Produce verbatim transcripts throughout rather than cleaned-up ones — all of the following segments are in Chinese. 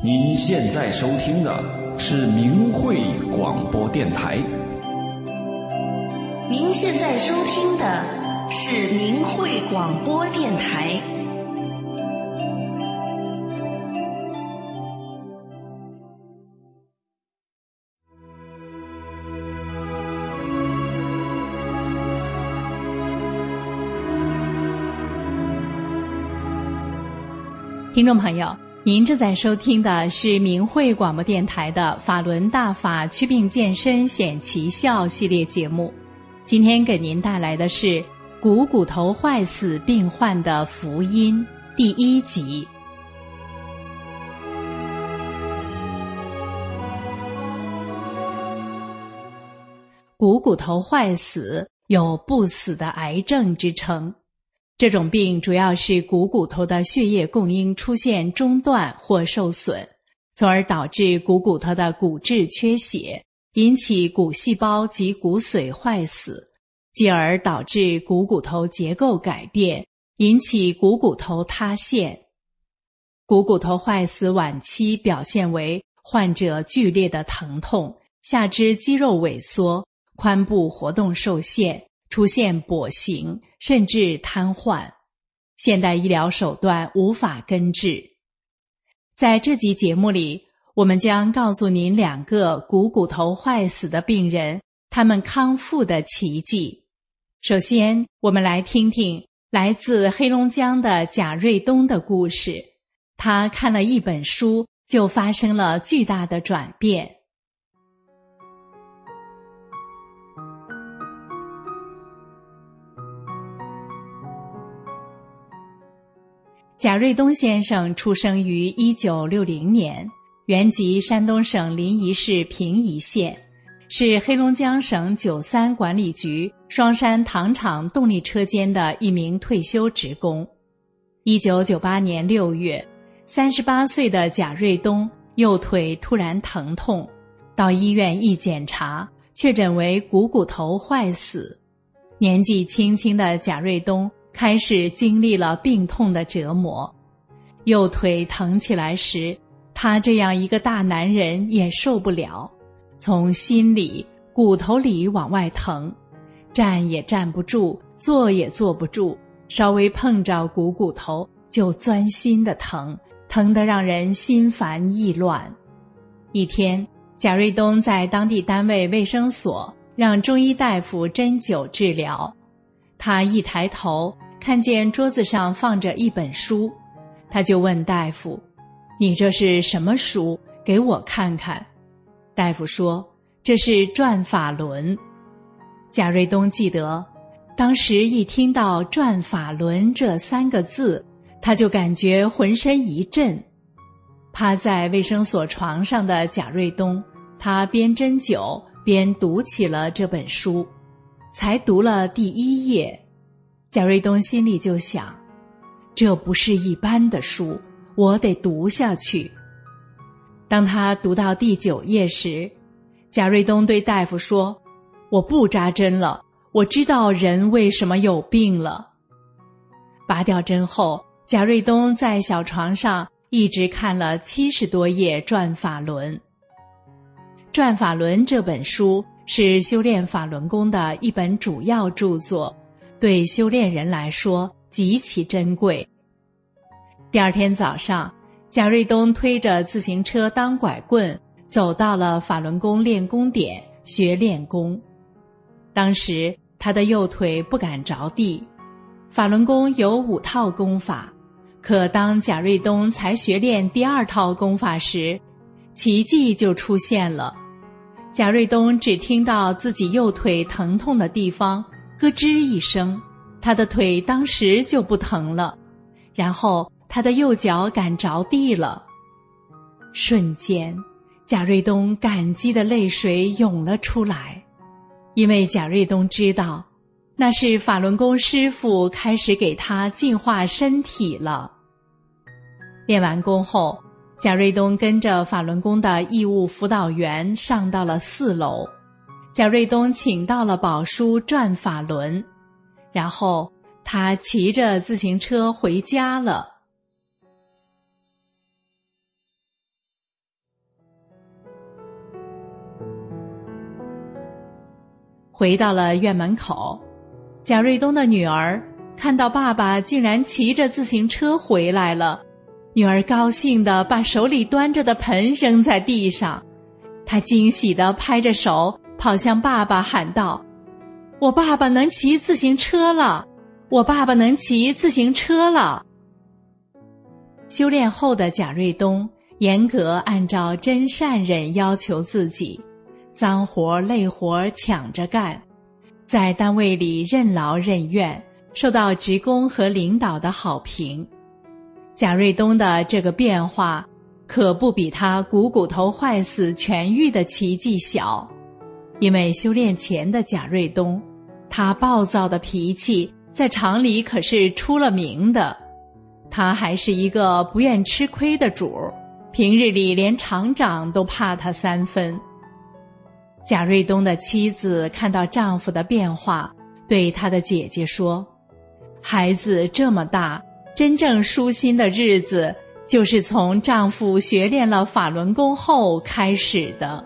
您现在收听的是明慧广播电台。 您现在收听的是明慧广播电台。 听众朋友，您正在收听的是明慧广播电台的法轮大法祛病健身显奇效系列节目。今天给您带来的是股骨头坏死病患的福音第一集。股骨头坏死有不死的癌症之称。这种病主要是股骨头的血液供应出现中断或受损，从而导致股骨头的骨质缺血，引起骨细胞及骨髓坏死，继而导致股骨头结构改变，引起股骨头塌陷。股骨头坏死晚期表现为患者剧烈的疼痛，下肢肌肉萎缩，髋部活动受限，出现跛行，甚至瘫痪，现代医疗手段无法根治。在这集节目里，我们将告诉您两个股骨头坏死的病人，他们康复的奇迹。首先，我们来听听来自黑龙江的贾瑞东的故事。他看了一本书，就发生了巨大的转变。贾瑞东先生出生于一九六零年，原籍山东省临沂市平邑县，是黑龙江省九三管理局双山糖厂动力车间的一名退休职工。一九九八年六月，三十八岁的贾瑞东右腿突然疼痛，到医院一检查，确诊为股骨头坏死。年纪轻轻的贾瑞东开始经历了病痛的折磨，右腿疼起来时，他这样一个大男人也受不了，从心里、骨头里往外疼，站也站不住，坐也坐不住，稍微碰着股骨头就钻心的疼，疼得让人心烦意乱。一天，贾瑞东在当地单位卫生所让中医大夫针灸治疗，他一抬头看见桌子上放着一本书，他就问大夫：“你这是什么书？给我看看。”大夫说：“这是《转法轮》。”贾瑞东记得，当时一听到“转法轮”这三个字，他就感觉浑身一震。趴在卫生所床上的贾瑞东，他边针灸边读起了这本书，才读了第一页。贾瑞东心里就想，这不是一般的书，我得读下去。当他读到第九页时，贾瑞东对大夫说：“我不扎针了，我知道人为什么有病了。”拔掉针后，贾瑞东在小床上一直看了七十多页《转法轮》。《转法轮》这本书是修炼法轮功的一本主要著作，对修炼人来说极其珍贵。第二天早上，贾瑞东推着自行车当拐棍，走到了法轮功练功点学练功。当时他的右腿不敢着地。法轮功有五套功法，可当贾瑞东才学练第二套功法时，奇迹就出现了。贾瑞东只听到自己右腿疼痛的地方咯吱一声，他的腿当时就不疼了，然后他的右脚敢着地了。瞬间，贾瑞东感激的泪水涌了出来，因为贾瑞东知道，那是法轮功师父开始给他净化身体了。练完功后，贾瑞东跟着法轮功的义务辅导员上到了四楼，贾瑞东请到了宝书《转法轮》，然后他骑着自行车回家了。 回到了院门口，贾瑞东的女儿看到爸爸竟然骑着自行车回来了，女儿高兴地把手里端着的盆扔在地上，她惊喜地拍着手跑向爸爸喊道：我爸爸能骑自行车了，我爸爸能骑自行车了。修炼后的贾瑞东严格按照真善忍要求自己，脏活累活抢着干，在单位里任劳任怨，受到职工和领导的好评。贾瑞东的这个变化可不比他股骨头坏死痊愈的奇迹小，因为修炼前的贾瑞东，他暴躁的脾气在厂里可是出了名的，他还是一个不愿吃亏的主，平日里连厂长都怕他三分。贾瑞东的妻子看到丈夫的变化，对他的姐姐说：孩子这么大，真正舒心的日子就是从丈夫学练了法轮功后开始的。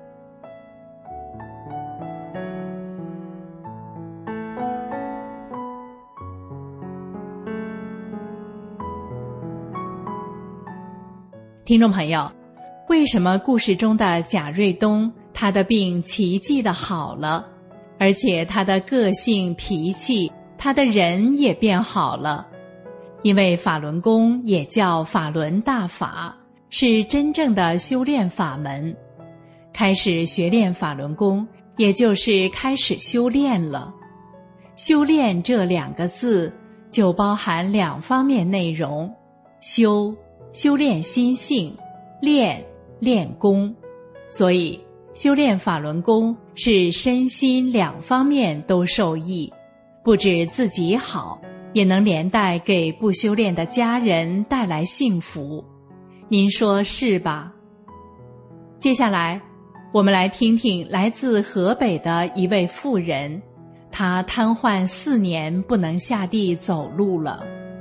听众朋友，为什么故事中的贾瑞东他的病奇迹的好了，而且他的个性脾气，他的人也变好了？因为法轮功也叫法轮大法，是真正的修炼法门。开始学练法轮功，也就是开始修炼了。修炼这两个字就包含两方面内容：修修炼心性，练练功。所以修炼法轮功是身心两方面都受益，不止自己好，也能连带给不修炼的家人带来幸福。您说是吧？接下来我们来听听来自河北的一位妇人，她瘫痪四年不能下地走路了。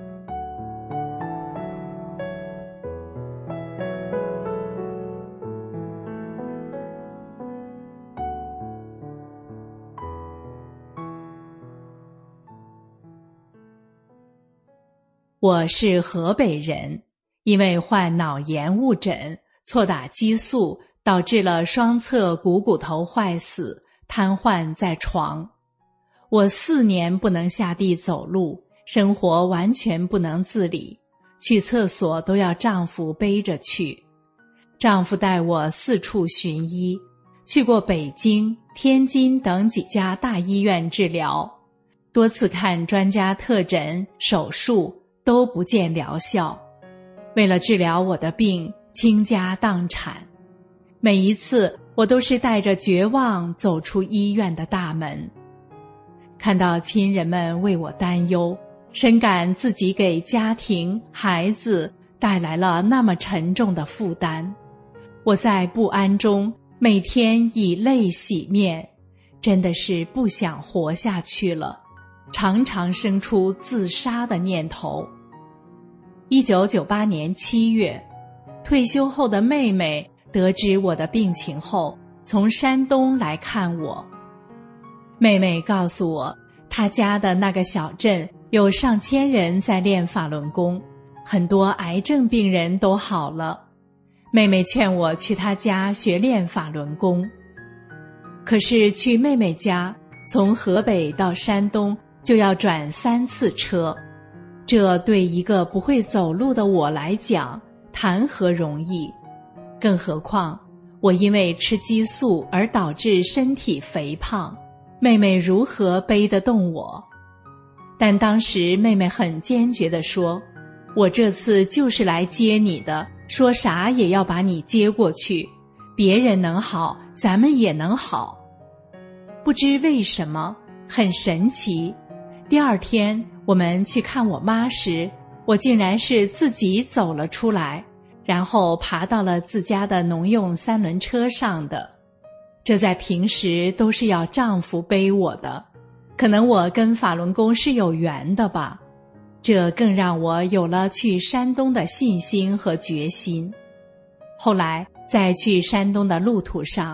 我是河北人，因为患脑炎误诊，错打激素，导致了双侧股骨头坏死，瘫痪在床。我四年不能下地走路，生活完全不能自理，去厕所都要丈夫背着去。丈夫带我四处寻医，去过北京、天津等几家大医院治疗，多次看专家特诊、手术，都不见疗效。为了治疗我的病，倾家荡产。每一次我都是带着绝望走出医院的大门。看到亲人们为我担忧，深感自己给家庭、孩子带来了那么沉重的负担。我在不安中每天以泪洗面，真的是不想活下去了，常常生出自杀的念头。一九九八年七月，退休后的妹妹得知我的病情后，从山东来看我。妹妹告诉我，她家的那个小镇有上千人在练法轮功，很多癌症病人都好了。妹妹劝我去她家学练法轮功。可是去妹妹家，从河北到山东就要转三次车，这对一个不会走路的我来讲，谈何容易？更何况我因为吃激素而导致身体肥胖，妹妹如何背得动我？但当时妹妹很坚决地说，我这次就是来接你的，说啥也要把你接过去，别人能好，咱们也能好。不知为什么，很神奇，第二天我们去看我妈时，我竟然是自己走了出来，然后爬到了自家的农用三轮车上的。这在平时都是要丈夫背我的，可能我跟法轮功是有缘的吧，这更让我有了去山东的信心和决心。后来在去山东的路途上，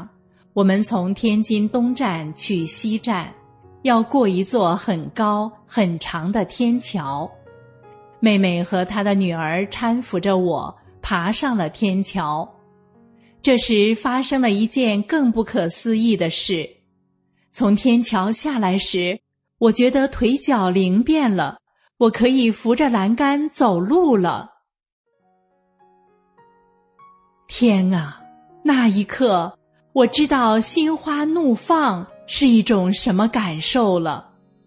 我们从天津东站去西站，要过一座很高很长的天桥。妹妹和她的女儿搀扶着我爬上了天桥。这时发生了一件更不可思议的事。从天桥下来时，我觉得腿脚灵便了，我可以扶着栏杆走路了。天啊，那一刻我知道心花怒放是一种什么感受了。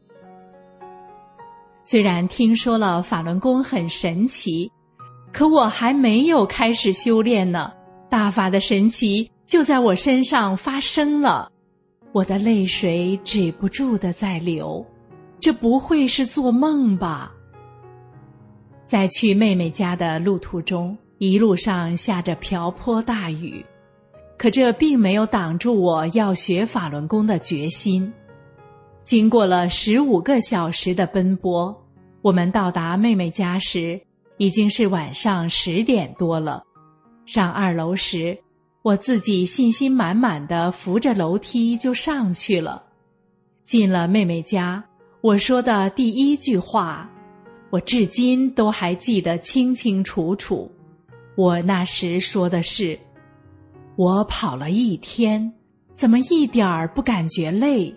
虽然听说了法轮功很神奇，可我还没有开始修炼呢，大法的神奇就在我身上发生了。我的泪水止不住地在流，这不会是做梦吧？在去妹妹家的路途中，一路上下着瓢泼大雨，可这并没有挡住我要学法轮功的决心。经过了十五个小时的奔波，我们到达妹妹家时，已经是晚上十点多了。上二楼时，我自己信心满满地扶着楼梯就上去了。进了妹妹家，我说的第一句话，我至今都还记得清清楚楚。我那时说的是：我跑了一天，怎么一点儿不感觉累？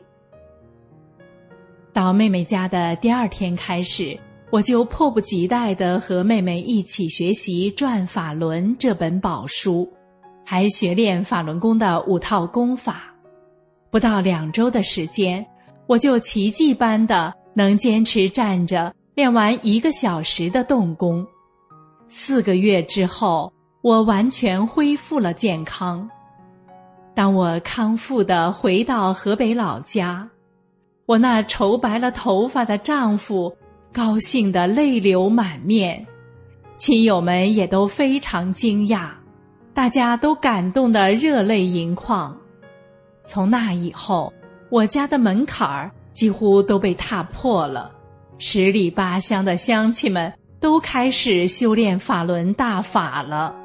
到妹妹家的第二天开始，我就迫不及待地和妹妹一起学习《转法轮》这本宝书，还学练法轮功的五套功法。不到两周的时间，我就奇迹般的能坚持站着练完一个小时的动功。四个月之后，我完全恢复了健康。当我康复地回到河北老家，我那愁白了头发的丈夫高兴得泪流满面，亲友们也都非常惊讶，大家都感动得热泪盈眶。从那以后，我家的门槛儿几乎都被踏破了，十里八乡的乡亲们都开始修炼法轮大法了。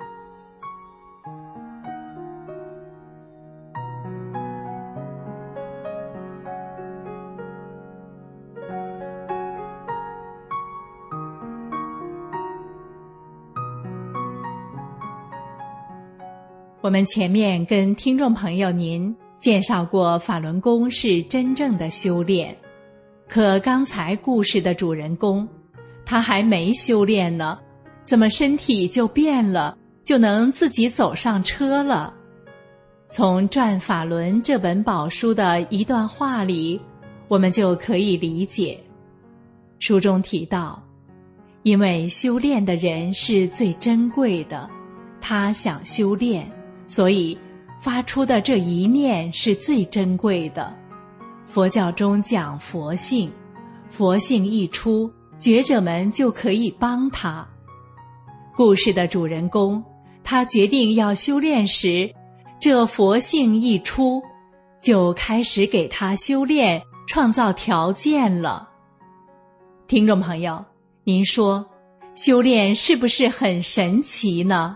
我们前面跟听众朋友您介绍过法轮功是真正的修炼，可刚才故事的主人公他还没修炼呢，怎么身体就变了，就能自己走上车了？从《转法轮》这本宝书的一段话里，我们就可以理解。书中提到，因为修炼的人是最珍贵的，他想修炼，所以发出的这一念是最珍贵的。佛教中讲佛性，佛性一出，觉者们就可以帮他。故事的主人公，他决定要修炼时，这佛性一出，就开始给他修炼创造条件了。听众朋友，您说修炼是不是很神奇呢？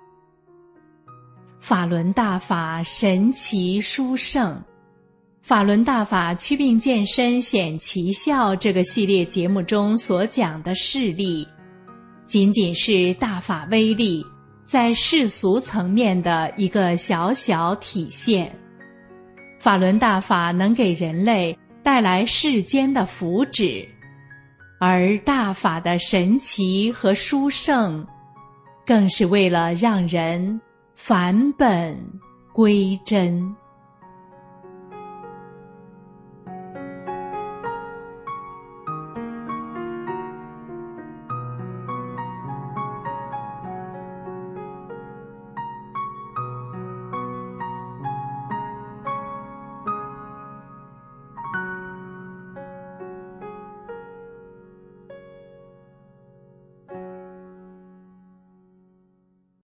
法轮大法神奇殊胜，法轮大法祛病健身显奇效这个系列节目中所讲的事例，仅仅是大法威力在世俗层面的一个小小体现。法轮大法能给人类带来世间的福祉，而大法的神奇和殊胜，更是为了让人返本归真。